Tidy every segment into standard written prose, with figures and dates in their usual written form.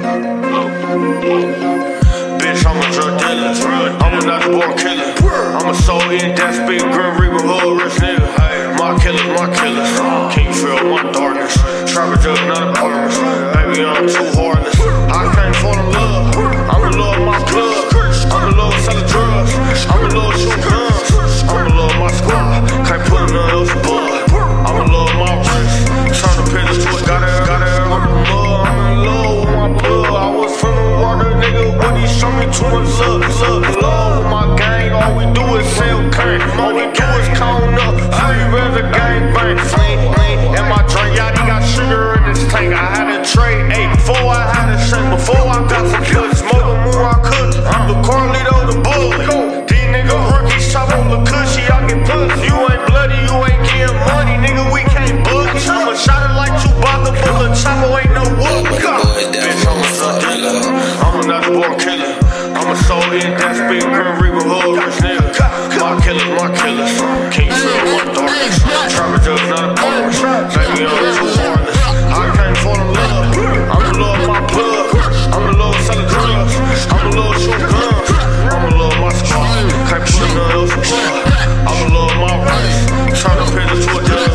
Bitch, I'm a drug dealer. I'm a natural born killer. I'm a soul eating, that's big grim reaper, hood rich nigga. My killers, my killers. Can't feel my darkness. Trapper jug, not apartments. Baby, I'm too heartless. I can't fall in love. I'm in love with my club. I'm in love with selling drugs. I'm in love with shooting guns. I'm in love with my squad. Can't put nothing else above. I'm in love with my wrist. Turn the pictures to it. Got it on the mud. I'm in love with my blood. I was from the water, nigga. When he showed me too much love. Love with my gang. All we do is sell cane. All we do is count up. Free rather gang bang. Lean in my drink. Y'all got sugar in this tank. I had a trade. Hey, before I had a shake. Before I got some good. Smoking more I could. I'm the Carlito, the bully. These niggas rookies chop on the cushy. I get pussy. You ain't bloody. You ain't getting money. Nigga, we can't boogie. I'ma shot it like Chewbacca. But the chopper ain't no wood. Bitch, I'm a drug dealer. I'm a natural born killer. I'm a soul eating, that's big grim reaper, hood rich nigga. My killers, my killers. Can't feel my darkness. Trapper jug, not apartments. Baby, I'm too heartless. I can't fall in love. I'm in love with my plug. I'm in love with selling drugs. I'm in love with shooting guns. I'm in love with my squad. Can't put nothing else above. I'm in love with my wrist. Turn the pictures to a judge.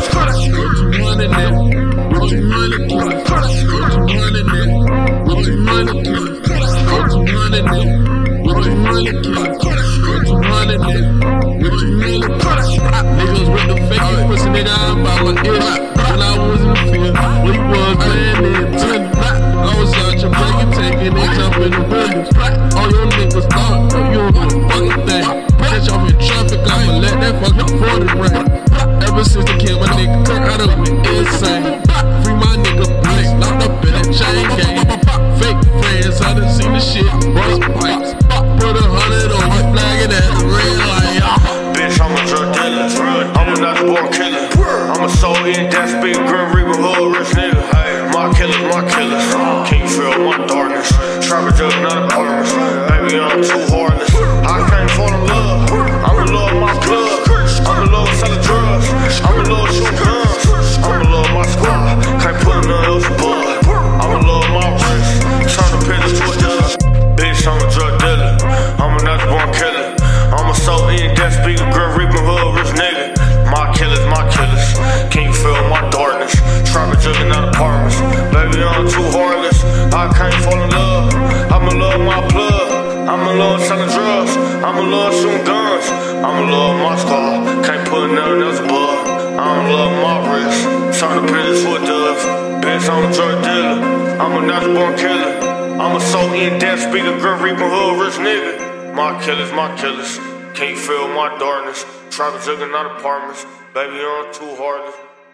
Niggas with the fake pussy, nigga, I'm by my ear. When I was in the field, we was playing in 10. I was out your break, taking it, jumping the windows. All your niggas thought that you don't do a fucking thing. Bitch, I'm in traffic, I'ma let that fucking 40 ring. Ever since the kid, my nigga Kirk out of it, insane. Free my nigga Blake, locked up in that chain gang. Fake friends, I done seen the shit, bust pipes. Put 100 on you, flagging at the red light. Bitch, I'm a drug dealer. I'm a natural born killer. I'm a soul eating, that's big grim reaper, hood rich nigga. My killers, my killers. Can't feel my darkness. Trapper jug, not apartments. Baby, I'm too heartless. I can't fall in love. I'm in love with my club. I'm in love with selling drugs. I'm in love with shooting guns. I'm in love with my squad. Can't put nothing else above. I'm in love with my wrist. Turn the pictures to a judge. Bitch, I'm a drug dealer. I'm a natural born killer. I'm a soul eating, that's big grim reaper, hood rich nigga. My killers, my killers. Can't feel my darkness. Trapper jugging out apartments. Baby, I'm too heartless. I can't fall in love. I'm in love with my plug. I'm in love with selling drugs. I'm in love with shooting guns. I'm in love with my squad. Can't put nothing else above. I'm in love with my wrist. Turn the pictures to a dove. Bitch, I'm a drug dealer. I'm a natural born killer. I'm a soul eating, death speaker, grim reaper, hood rich nigga. My killers, my killers. Can't feel my darkness. Trapper jugging out apartments. Baby, I'm too heartless.